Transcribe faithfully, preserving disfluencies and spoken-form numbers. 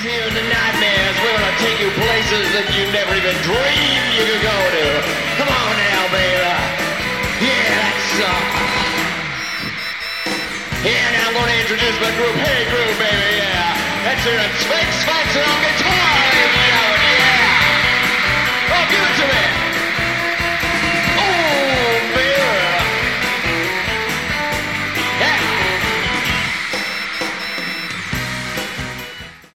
Even the nightmares, we're gonna take you places that you never even dreamed you could go to. Come on now, baby. Yeah, that's uh. Yeah, now I'm gonna introduce my group. Hey, group, baby, yeah. That's it. Sphinx, Sphinx on guitar, ladies and gentlemen, yeah. Oh, give it to me.